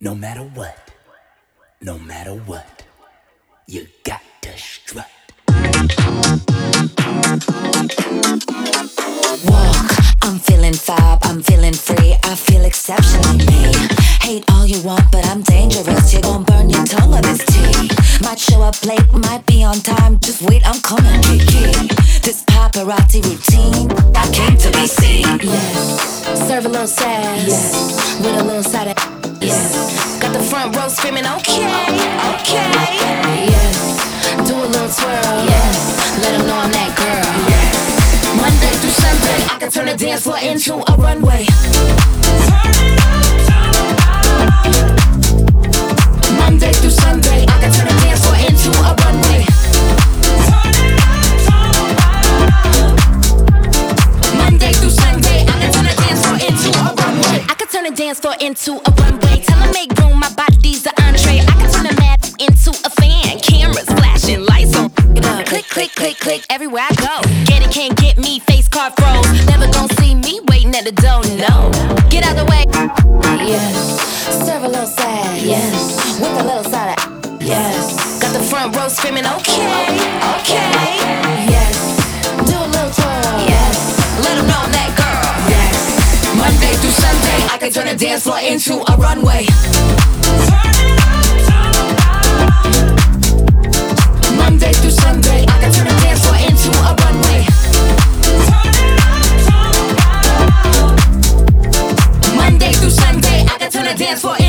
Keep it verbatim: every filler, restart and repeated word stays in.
No matter what, no matter what, you got to strut. Walk, I'm feeling fab, I'm feeling free, I feel exceptionally me. Hate all you want, but I'm dangerous, you're gon' burn your tongue on this tea. Might show up late, might be on time, just wait, I'm coming, Kiki. This paparazzi routine, I came to be seen. Yes, serve a little sass, yes, with a little side of yes. Got the front row screaming, okay, okay. Yes, do a little twirl, yes, let them know I'm that girl. Yes. Monday through Sunday, I can turn the dance floor into a runway. Monday through Sunday, I can turn the dance floor into a runway. Monday through Sunday, I can turn the dance floor into a runway. I can turn the dance floor into a runway. Tell them make room, my body's the entree. I can turn the mat into a fan. Cameras flashing, lights on. Click, click, click, click, everywhere I go. Get it, can't get me, face card froze. Never gon' see me waiting at the door, no. Get out the way. Yes, serve a little sad. Yes, with a little side of yes. Got the front row screaming, okay, okay. Yes, do a little twirl. Yes, let them know I'm that girl. Yes, Monday through Sunday, I can turn the dance floor into a runway. Monday through Sunday, I can turn the dance floor into a runway. Monday through Sunday, I can turn the dance floor